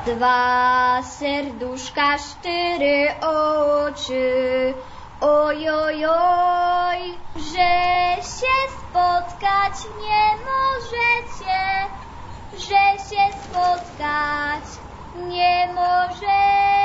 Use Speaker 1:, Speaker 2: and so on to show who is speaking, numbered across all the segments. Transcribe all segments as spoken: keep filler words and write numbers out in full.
Speaker 1: Dwa serduszka, cztery oczy. Oj, oj, oj, że się spotkać nie możecie, że się spotkać nie możecie.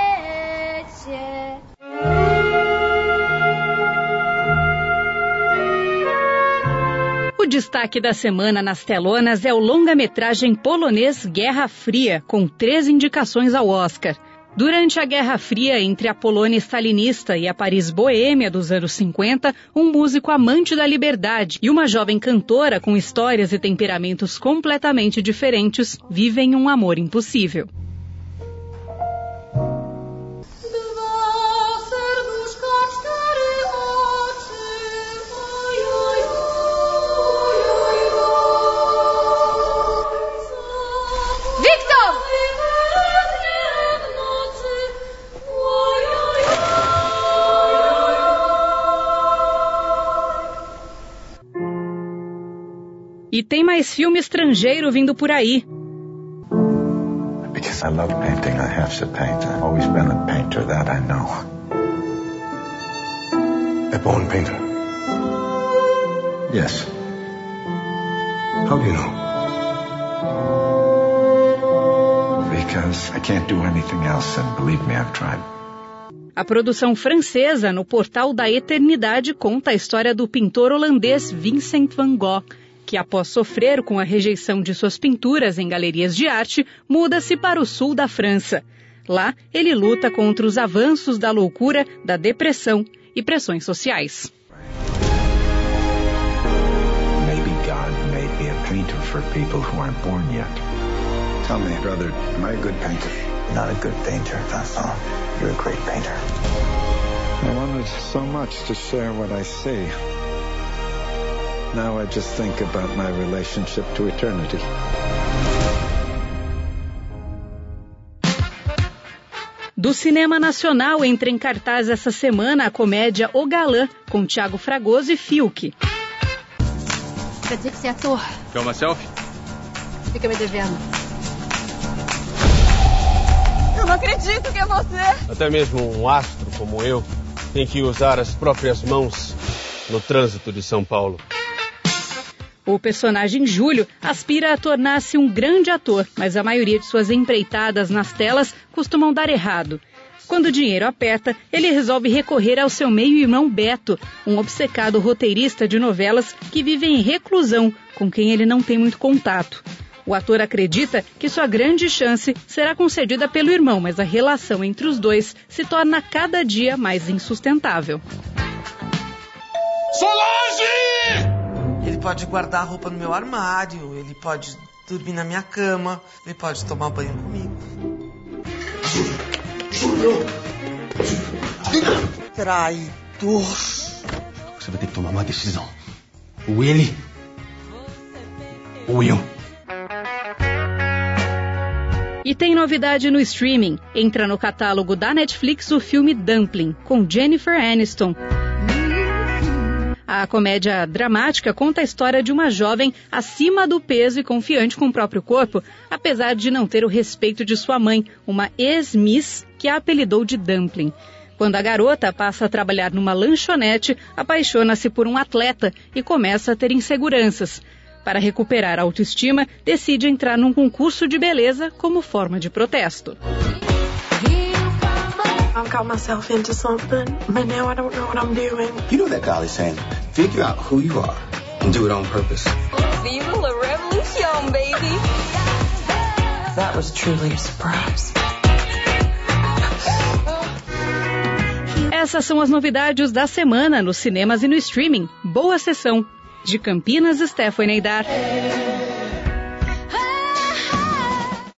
Speaker 2: O destaque da semana nas telonas é o longa-metragem polonês Guerra Fria, com três indicações ao Oscar. Durante a Guerra Fria entre a Polônia stalinista e a Paris boêmia dos anos cinquenta, um músico amante da liberdade e uma jovem cantora com histórias e temperamentos completamente diferentes vivem um amor impossível. E tem mais filme estrangeiro vindo por aí.
Speaker 3: Because I love painting, I have to paint. I've always been a painter, that I know.
Speaker 4: A born painter?
Speaker 3: Yes.
Speaker 4: How do you know?
Speaker 3: Because I can't do anything else, and believe me, I've tried.
Speaker 2: A produção francesa no Portal da Eternidade conta a história do pintor holandês Vincent van Gogh, que após sofrer com a rejeição de suas pinturas em galerias de arte, muda-se para o sul da França. Lá, ele luta contra os avanços da loucura, da depressão e pressões sociais.
Speaker 3: Maybe God made me a painter for people who aren't born yet. Tell me, brother, am I a good painter? Not a good painter, Vincent. You're a great painter. I wanted so much to share what I see. Now I just think about my relationship to eternity.
Speaker 2: Do cinema nacional entra em cartaz essa semana a comédia O Galã, com Thiago Fragoso e Fiuk.
Speaker 5: Quer dizer que você é ator?
Speaker 6: Quer uma selfie?
Speaker 5: Fica me devendo. Eu não acredito que é você!
Speaker 6: Até mesmo um astro como eu tem que usar as próprias mãos no trânsito de São Paulo.
Speaker 2: O personagem Júlio aspira a tornar-se um grande ator, mas a maioria de suas empreitadas nas telas costumam dar errado. Quando o dinheiro aperta, ele resolve recorrer ao seu meio-irmão Beto, um obcecado roteirista de novelas que vive em reclusão, com quem ele não tem muito contato. O ator acredita que sua grande chance será concedida pelo irmão, mas a relação entre os dois se torna cada dia mais insustentável.
Speaker 7: Solange! Ele pode guardar a roupa no meu armário, ele pode dormir na minha cama, ele pode tomar banho comigo.
Speaker 4: Júlio!
Speaker 7: Traidor!
Speaker 4: Você vai ter que tomar uma decisão. Ou ele, ou eu.
Speaker 2: E tem novidade no streaming. Entra no catálogo da Netflix o filme Dumpling, com Jennifer Aniston. A comédia dramática conta a história de uma jovem acima do peso e confiante com o próprio corpo, apesar de não ter o respeito de sua mãe, uma ex-miss que a apelidou de Dumpling. Quando a garota passa a trabalhar numa lanchonete, apaixona-se por um atleta e começa a ter inseguranças. Para recuperar a autoestima, decide entrar num concurso de beleza como forma de protesto.
Speaker 8: I've got myself into something, but now I don't know what I'm doing.
Speaker 4: You know that Golly's saying, figure out who you are and do it on purpose.
Speaker 9: Viva la revolution, baby!
Speaker 8: That was truly a surprise.
Speaker 2: Essas são as novidades da semana nos cinemas e no streaming. Boa sessão! De Campinas, Stephanie Dar.